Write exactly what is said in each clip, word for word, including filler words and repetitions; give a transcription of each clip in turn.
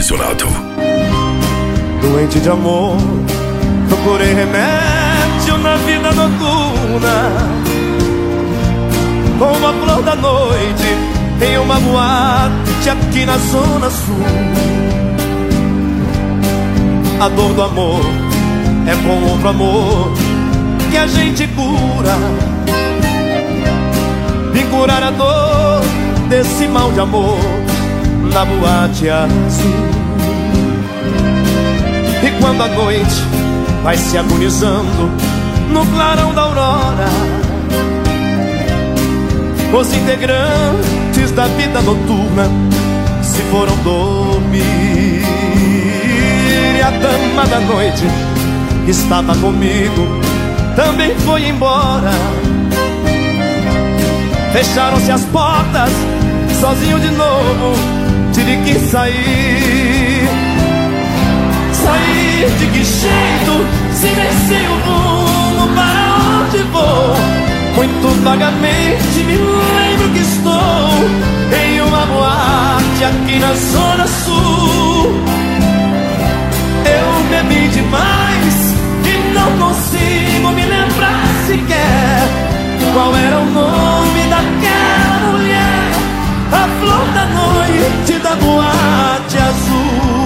ar-condicionado. Doente de amor, procurei remédio na vida noturna, como a flor da noite em uma boate aqui na zona sul. A dor do amor é com outro amor que a gente cura. Vim curar a dor desse mal de amor na boate azul. E quando a noite vai se agonizando no clarão da aurora, os integrantes da vida noturna se foram dormir. E a dama da noite que estava comigo também foi embora. Fecharam-se as portas, sozinho de novo tive que sair. Sair de que jeito, se nem sei o rumo para onde vou? Muito vagamente me lembro que estou em uma boate aqui na zona sul. Eu bebi demais e não consigo me lembrar sequer qual era o nome daquela mulher, a flor da noite da boate azul.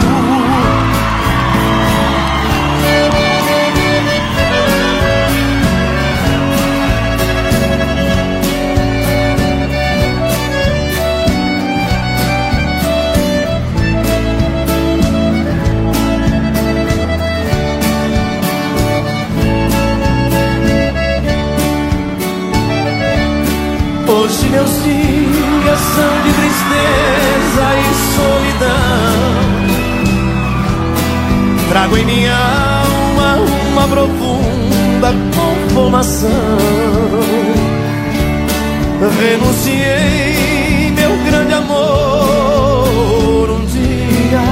Hoje meus dias são de tristeza e solidão. Trago em minha alma uma profunda conformação. Renunciei meu grande amor um dia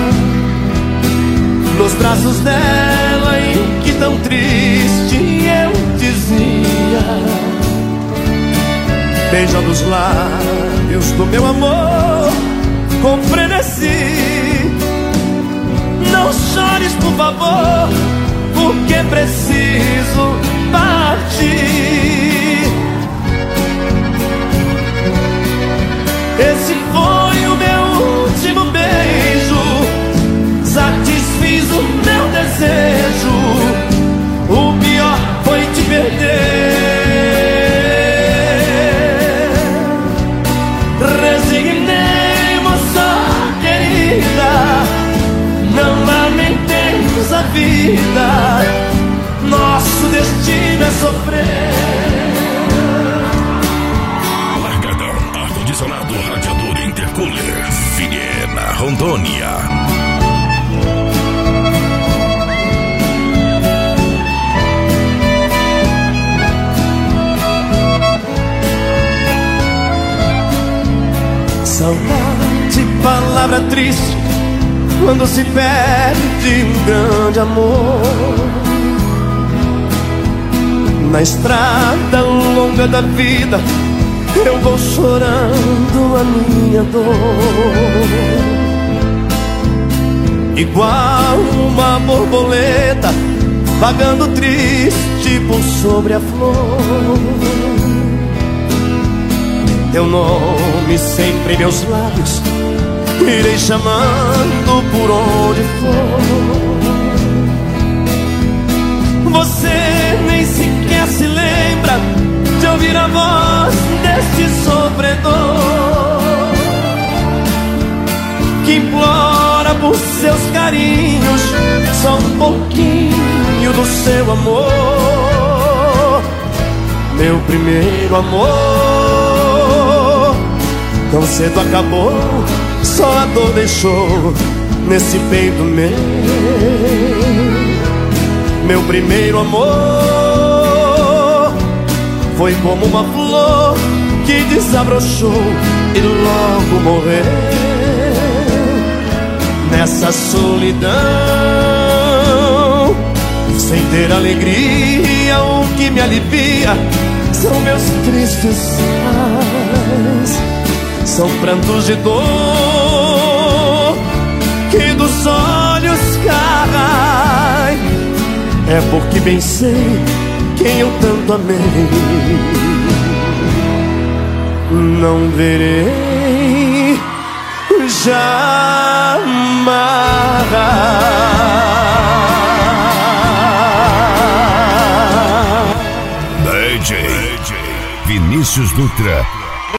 nos braços dela, em que tão triste eu dizia, beijando os lábios do meu amor com frenesi: não chores, por favor, porque preciso partir. Esse foi o meu último beijo, satisfiz o meu desejo. O pior foi te perder. Não lamentemos a vida, nosso destino é sofrer. Largadão, ar-condicionado, radiador, intercooler, Viena, Rondônia. Saudade, palavra triste quando se perde um grande amor. Na estrada longa da vida eu vou chorando a minha dor, igual uma borboleta vagando triste por sobre a flor. Teu nome sempre em meus lábios, irei chamando por onde for. Você nem sequer se lembra de ouvir a voz deste sofredor que implora por seus carinhos só um pouquinho do seu amor. Meu primeiro amor tão cedo acabou, só a dor deixou nesse peito meu. Meu primeiro amor foi como uma flor que desabrochou e logo morreu. Nessa solidão, sem ter alegria, o que me alivia são meus tristes pais. São prantos de dor dos olhos cai, é porque bem sei quem eu tanto amei. Não verei jamais. D J Vinícius Dutra.